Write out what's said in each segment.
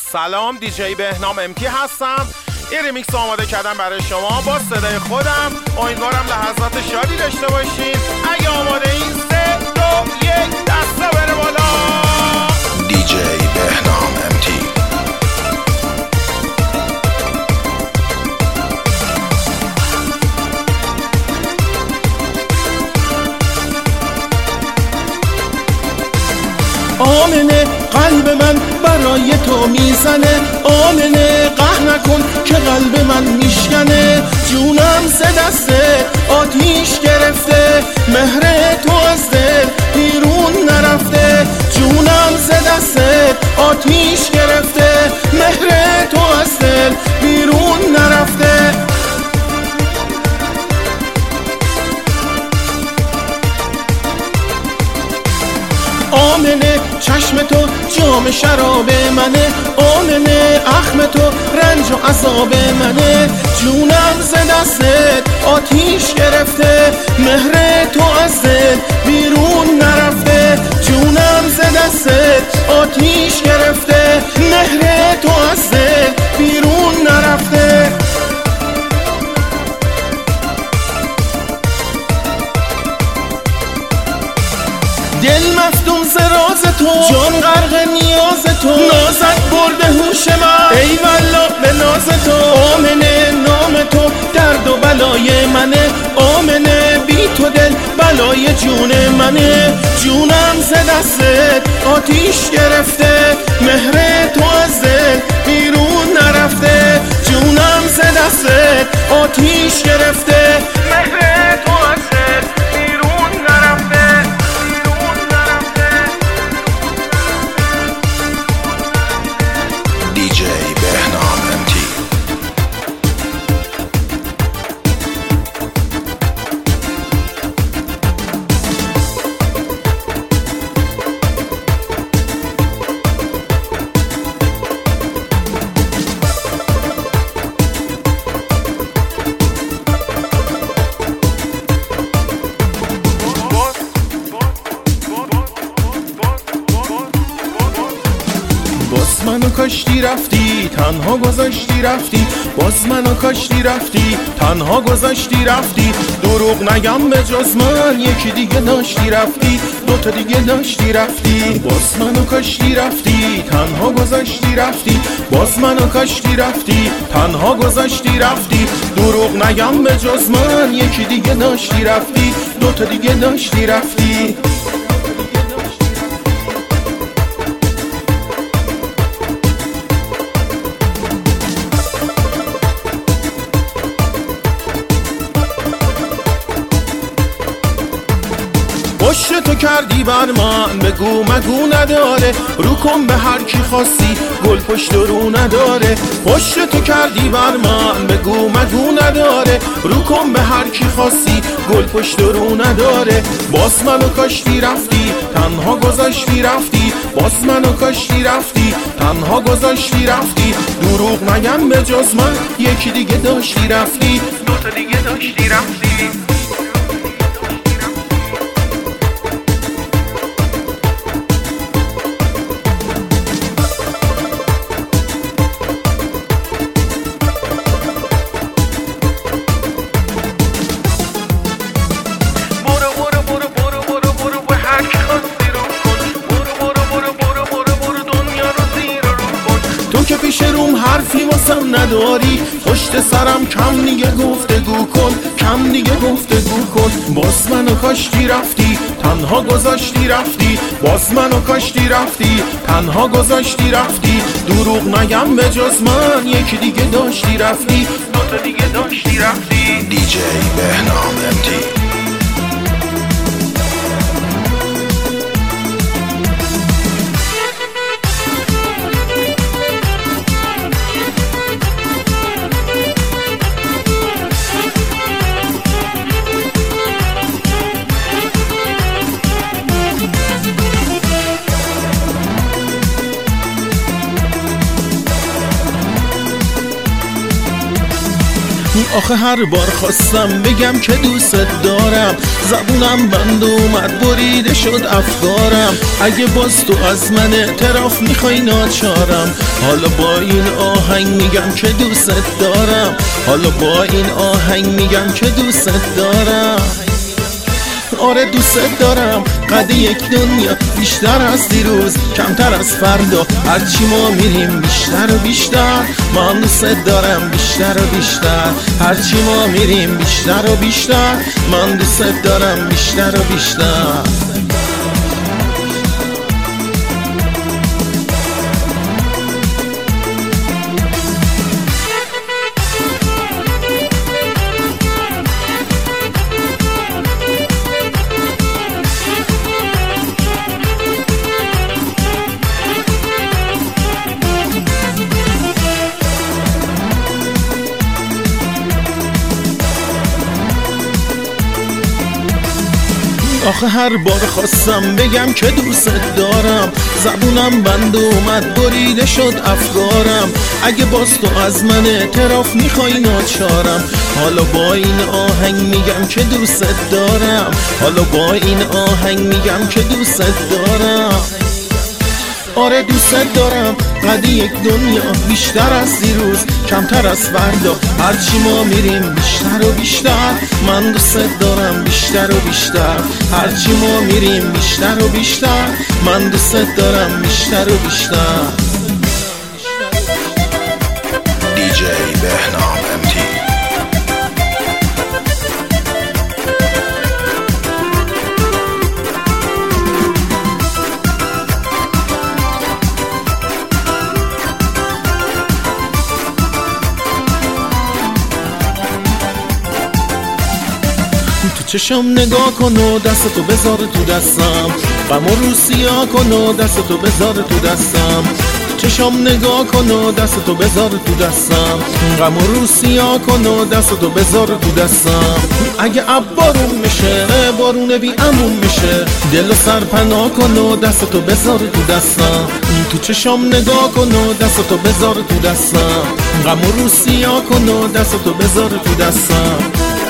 سلام، دیجی بهنام امتی هستم. این ریمیکس آماده کردم برای شما با صدای خودم. امیدوارم لحظات شادی داشته باشین. اگه آماده این 3 2 1 دسته بره بالا. دیجی بهنام امتی. آمنه قلب من برای تو میزنه، آمنه قهر نکن که قلب من میشکنه. جونم ز دسته آتیش گرفته، مهر تو از دل بیرون نرفته. جونم ز دسته آتیش گرفته، مهر تو از دل بیرون نرفته. آمنه چشم تو جام شراب منه، آمنه اخم تو رنج و عذاب منه. جونم ز دستت آتیش گرفته، مهر تو از دل بیرون نرفته. جونم ز دستت آتیش گرفته، مهر تو از دل بیرون نرفته. دل مفتون ز راز تو، جان غرق نیاز تو، نازت برده هوش من ای والله به ناز تو. آمنه نام تو درد و بلای منه، آمنه بی تو دل بلای جون منه. جونم ز دستت آتیش گرفته، مهر تو از دل بیرون نرفته. جونم ز دستت آتیش گرفته، مهر تو از دل بیرون نرفته. دیجی بهنام امتی. باز منو کاشتی رفتی، تنها گذاشتی رفتی. باز منو کاشتی رفتی، تنها گذاشتی رفتی. دروغ نگم به جز من یکی دیگه داشتی رفتی، دوتا دیگه داشتی رفتی. باز منو کاشتی رفتی، تنها گذاشتی رفتی. باز منو کاشتی رفتی، تنها گذاشتی رفتی. دروغ نگم به جز من یکی دیگه داشتی رفتی، دوتا دیگه داشتی رفتی. پشت تو کردی بر من، بگو مگو نداره. رو کن به هر کی خواستی، گل پشت رو نداره. پشت تو کردی بر من، بگو مگو نداره. رو کن به هر کی خواستی، گل پشت رو نداره. باز منو کاشتی رفتی، تنها گذاشتی رفتی. باز منو کاشتی رفتی، تنها گذاشتی رفتی. دروغ نگم به جز من یکی دیگه داشتی رفتی، دوتا دیگه داشتی رفتی. که پیش روم حرفی واسم نداری، پشت سرم کم دیگه گفتگو کن، کم دیگه گفتگو کن. باز منو کاشتی رفتی، تنها گذاشتی رفتی. باز منو کاشتی رفتی، تنها گذاشتی رفتی. دروغ نگم به جز من یکی دیگه داشتی رفتی، دوتا دیگه داشتی رفتی. دیجی بهنام امتی. آخه هر بار خواستم بگم که دوست دارم، زبونم بند اومد بریده شد افکارم. اگه باز تو از من اعتراف میخوای ناچارم، حالا با این آهنگ میگم که دوست دارم، حالا با این آهنگ میگم که دوست دارم. آره دوست دارم، قد یک دنیا بیشتر از دیروز، کمتر از فردا. هرچی ما میریم بیشتر و بیشتر، من دوست دارم بیشتر و بیشتر. هرچی ما میریم بیشتر و بیشتر، من دوست دارم بیشتر و بیشتر. آخه هر بار خواستم بگم که دوست دارم، زبونم بند اومد بریده شد افکارم. اگه باز تو از من اعتراف میخوای ناچارم، حالا با این آهنگ میگم که دوست دارم، حالا با این آهنگ میگم که دوست دارم. آره دوست دارم، قد یک دنیا بیشتر از دیروز، کمتر از فردا. هرچی ما میریم بیشتر و بیشتر، من دوست دارم بیشتر و بیشتر. هرچی ما میریم بیشتر و بیشتر، من دوست دارم بیشتر و بیشتر. DJ بهنام MT. چشم نگاه کن و دستتو بذار تو دستم، غم و رو سیاه کن و دستتو بذار تو دستم. چشم نگاه کن و دستتو بذار تو دستم، غم و رو سیاه کن و دستتو بذار تو دستم. اگه اب بارون میشه بارون بی امون میشه، دل و سر پناه کن و دستتو بذار تو دستم. تو چشم نگاه کن و دستتو بذار تو دستم، غم و رو سیاه کن و دستتو بذار تو دستم.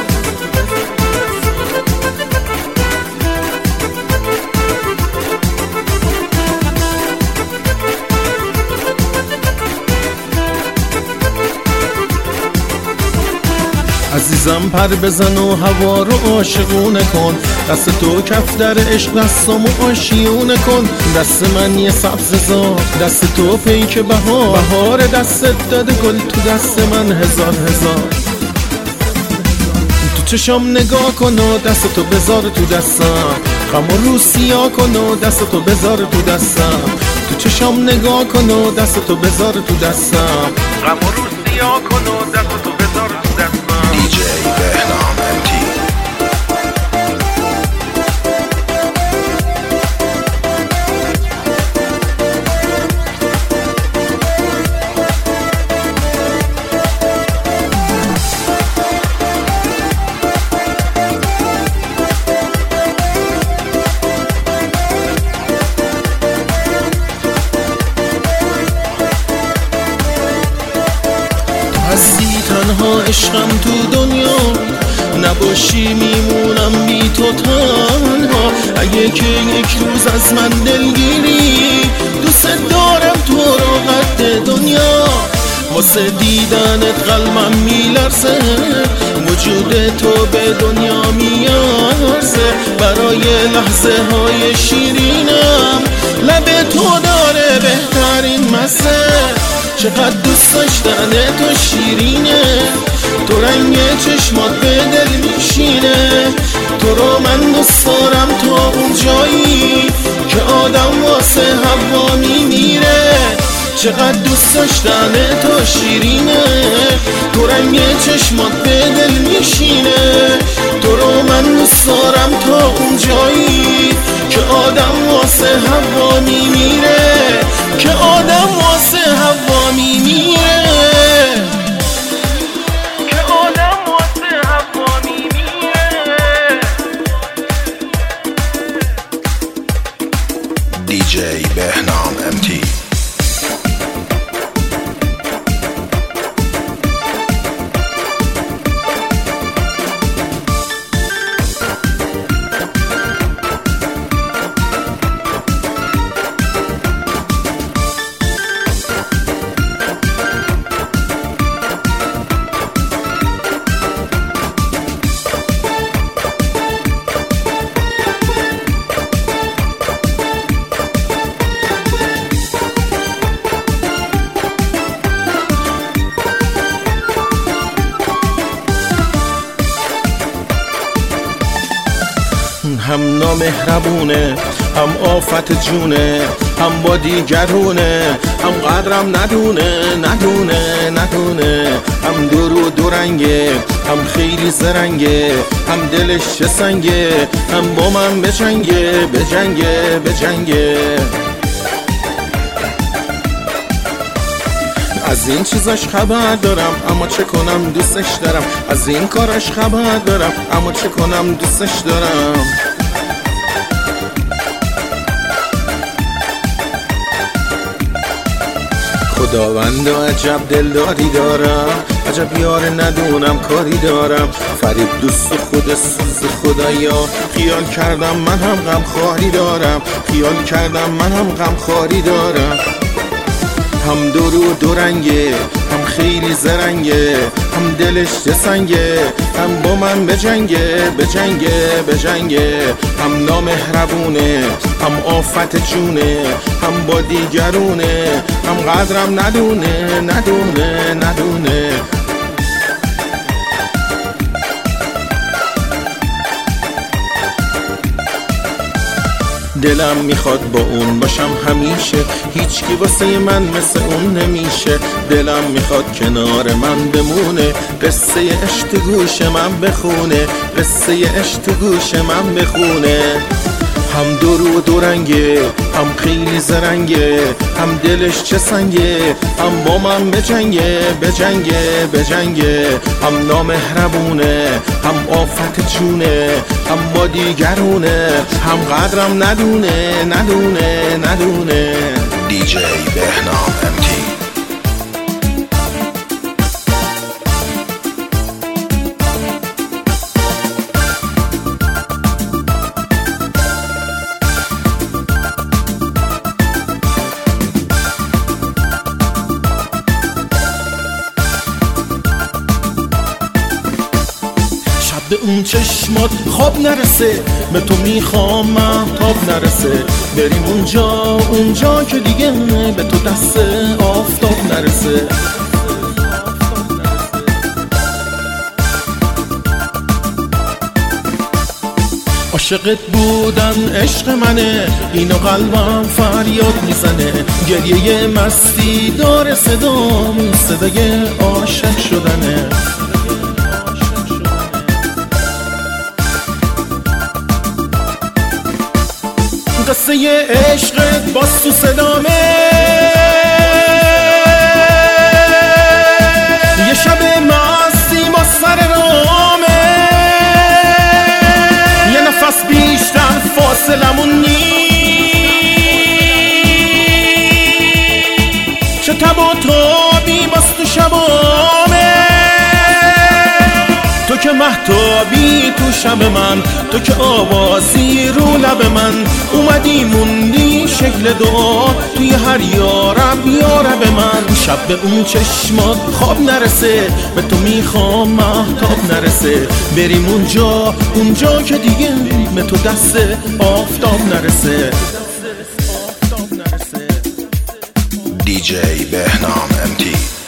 عزیزم پر بزن و هوا رو عاشقونه کن، دست تو کف در عشق دستامو آشیونه کن. دست من یه سبز زار، دست تو پیک بهار دستت داده گل تو دست من هزار هزار. تو چشم نگاه کن و دست تو بذار تو دستم، غم و رو سیاه کن و دست تو بذار تو دستم. تو چشم نگاه کن و دست تو بذار تو دستم، غم و رو سیاه کن و دست تو بذار تو دستم. DJ بهنام MT. هستی تنها عشقم تو دنیا، نباشی میمونم بی تو تنها. اگه که یک روز از من دلگیری، دوست دارم تو رو قد دنیا. واسه دیدنت قلبم میلرزه، وجود تو به دنیا میارزه. برای لحظه های شیرینم، لب تو داره بهترین مزه. چقدر دوست داشتن تو شیرینه، تو رنگ چشمات به دل میشینه. تو رو من دوست دارم تا اون جایی که آدم واسه هوا میمیره. چقدر دوست داشتن تو شیرینه، تو رنگ چشمات به دل میشینه. تو رو من دوست دارم تا اون جایی که آدم واسه هوا میمیره، که آدم واسه هوا میمیره، که آدم واسه هوا میمیره. DJ بهنام MT. هم نامهربونه، هم آفت جونه، هم با دیگرونه، هم قدرم ندونه، هم دو رنگه، هم خیلی زرنگه، هم دلش چه سنگه، هم با من بجنگه. از این چیزاش خبر دارم اما چه کنم دوستش دارم، از این کاراش خبر دارم اما چه کنم دوستش دارم. خداوند عجب دلداری دارم، عجب یار ندونم کاری دارم، فریب دوست خود سوز خدایا، خیال کردم من هم غم خاری دارم، هم دو رنگه، هم خیلی زرنگه، هم دلش چه سنگه، هم با من بجنگه، هم نامهربونه، هم آفت جونه، هم با دیگرونه، هم قدرم ندونه. دلم میخواد با اون باشم همیشه، هیچکی واسه من مثل اون نمیشه. دلم میخواد کنار من بمونه، قصه عشق تو گوش من بخونه، هم دو رنگه، هم خیلی زرنگه، هم دلش چه سنگه، هم با من بجنگه، هم نامهربونه، هم آفت جونه، هم با دیگرونه، هم قدرم ندونه. DJ بهنام MT. به اون چشمات خواب نرسه، به تو میخوام مهتاب نرسه، بریم اونجا که دیگه به تو دست آفتاب نرسه. عاشقت بودن عشق منه، اینو قلبم فریاد میزنه، گریه مستی داره صدام، صدای عاشق شدنه. قصه عشقت باز تو صدامه، یه شب مستی با سر رامه، یه نفس بیشتر فاصلمون نیست، چه تب و تابی باز تو شبامه، تو که مهتابی تو شب من، تو که آوازی رو لب من، اومدی موندی شکل دعا توی هر یارب من. شب به اون چشمات خواب نرسه، به تو میخوام مهتاب نرسه، بریم اونجا که دیگه به تو دست آفتاب نرسه. DJ بهنام MT.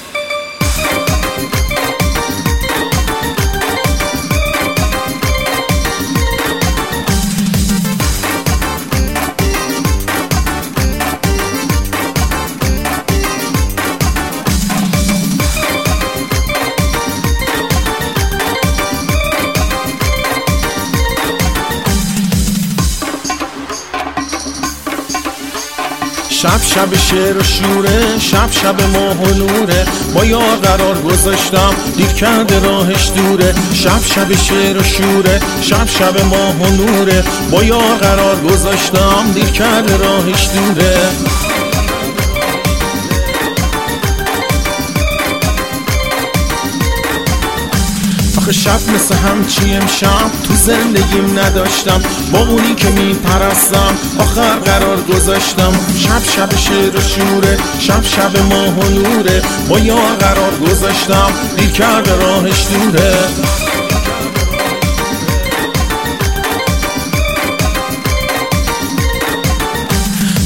شب شعر و شوره، شب ماه و نوره، با یار قرار گذاشتم دیر کرده راهش دوره. شب شعر و شوره، شب ماه و نوره، با یار قرار گذاشتم دیر کرده راهش دوره. شب مثل همچی امشب تو زندگیم نداشتم، با اونی که میپرستم آخر قرار گذاشتم. شب شعر و شوره، شب ماه و نوره، با یار قرار گذاشتم دیر کرده راهش دوره.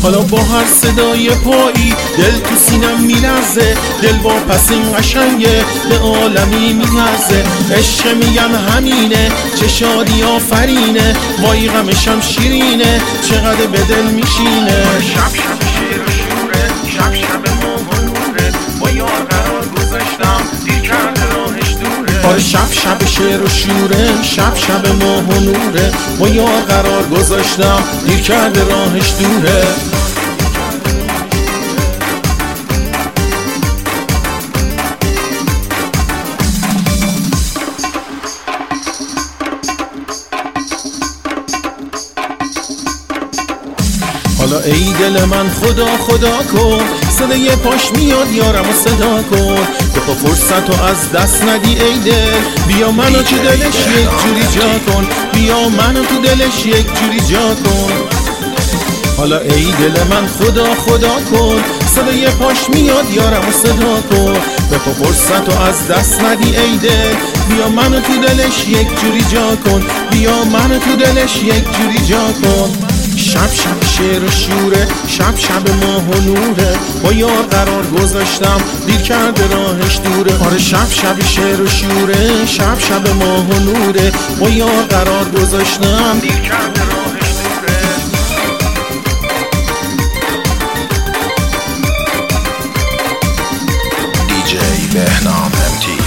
حالا با هر صدای پایی دل تو سینم میلرزه، دل با پس این قشنگه به عالمی میلرزه. عشق میگم همینه، چه شادی آفرینه، وای غمشم شیرینه، چقدر به دل میشینه. شب شب شیر و شوره، شب شب ماه و نوره، با یار قرار گذاشتم دیر کرده راهش دوره. آره شب شب شیر و شوره، شب شب ماه و نوره، با یار قرار گذاشتم دیر کرده راهش دوره. حالا ای دل من خدا خدا کن، صدای پاش میاد یارم و صدا کن. تو فرصت رو از دست ندی ای دل، بیا منو تو دلش یک جوری جا کن، بیا منو تو دلش یک جوری جا کن. حالا ای دل من خدا خدا کن، صدای پاش میاد یارم و صدا کن. تو فرصت رو از دست ندی ای دل، بیا منو تو دلش یک جوری جا کن، بیا منو تو دلش یک جوری جا کن. شب شب شیر و شوره، شب شب ماه و نوره، با یار قرار گذاشتم دیر کرده راهش دوره. آره شب شب شیر و شوره، شب شب ماه و نوره، با یار قرار گذاشتم دیر کرده راهش دوره. DJ بهنام MT.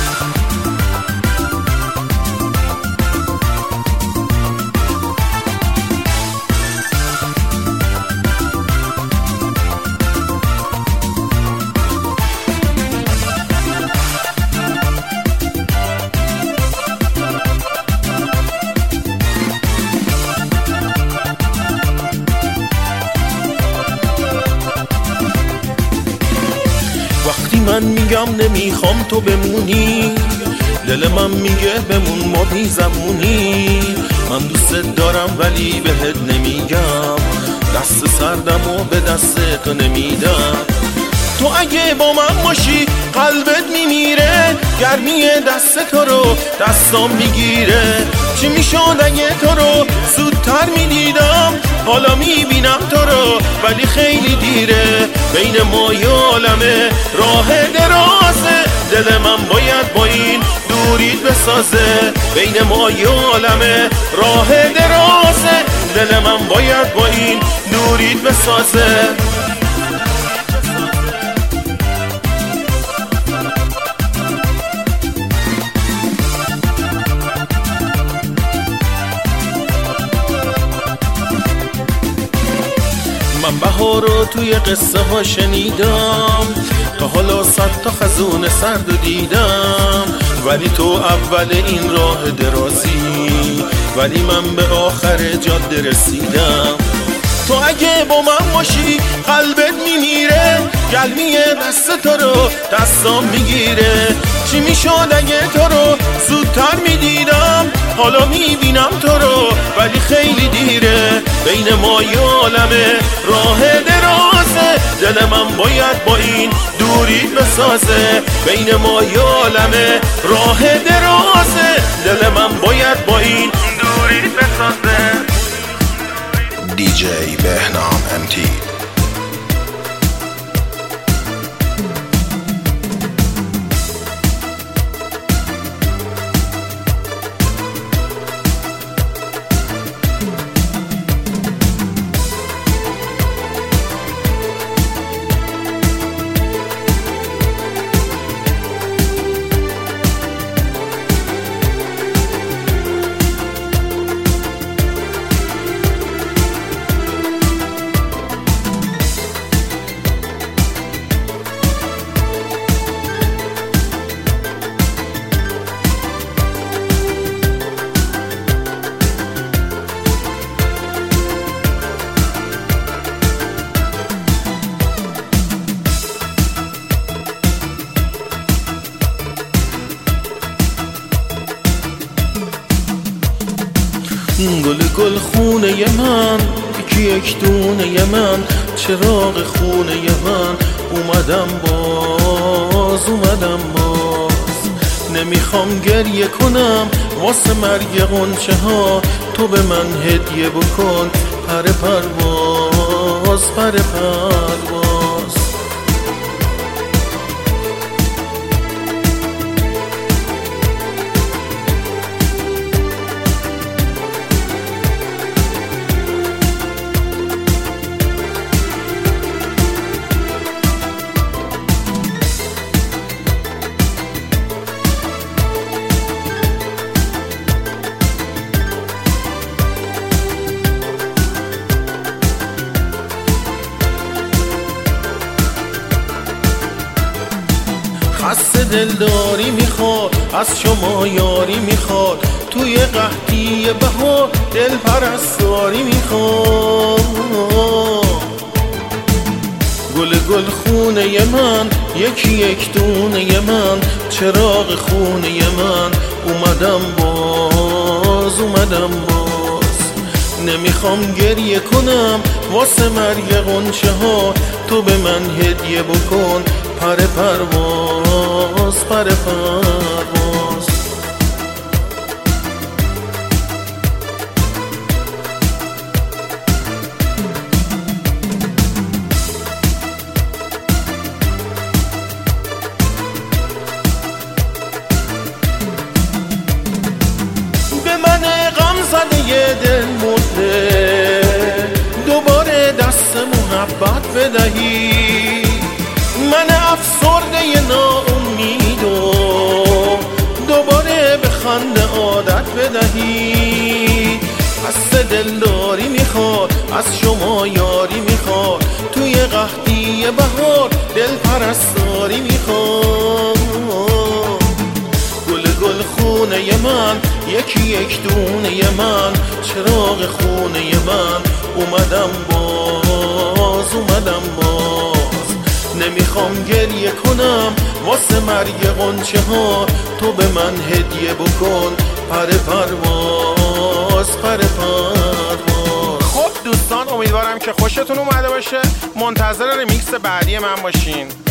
وقتی من میگم نمیخوام تو بمونی، دل من میگه بمون ما بی زمونی. من دوست دارم ولی بهت نمیگم، دست سردم و به دست تو نمیدم. تو اگه با من باشی قلبت میمیره، گرمی دست تو رو دستام میگیره. چی میشد اگه تو رو زودتر میدیدم، حالا میبینم تو رو ولی خیلی دیره. بین ما یه عالمه راه درازه، دل من باید با این دورید بسازه. بین ما یه عالمه راه درازه، دل من باید با این دورید بسازه. من بهار رو توی قصه ها شنیدم، تا حالا 100 تا خزون سرد رو دیدم. ولی تو اول این راه درازی، ولی من به آخر جاده رسیدم. تو اگه با من باشی قلبت میمیره، گلمی دست تو رو دستام میگیره. چی میشد اگه تو رو زودتر میدیدم، حالا میبینم تو رو ولی خیلی دیره. بین ما یه عالمه راه درازه، دل من باید با این دورید بسازه. بین ما یه عالمه راه درازه، دل من باید با این دورید بسازه. DJ بهنام MT. گل گل خونه من، یکی یک دونه من، چراغ خونه من. اومدم باز نمیخوام گریه کنم واسه مرگ غنچه ها. تو به من هدیه بکن پر پرواز پر پرواز. خسته دلداری میخواد، از شما یاری میخواد، توی قحطی بهار دل پرستاری میخواد. گل گل خونه من، یکی یک دونه من، چراغ خونه من، اومدم باز. نمیخوام گریه کنم واسه مرگ غنچه ها، تو به من هدیه بکن پر پرواز. به من غم زده یه دل مرده، دوباره دست محبت بدهی. من افسرده ناامیدو دوباره به خنده عادت بدهی. قصد دلداری میخواد، از شما یاری میخواد، توی قحطی بهار دل پرستاری میخواد. گل گل خونه من، یکی یک دونه من، چراغ خونه من، اومدم باز. نمیخوام گریه کنم واسه مرگ غنچه ها، تو به من هدیه بکن پر پرواز. خب دوستان، امیدوارم که خوشتون اومده باشه. منتظر ریمیکس بعدی من باشین.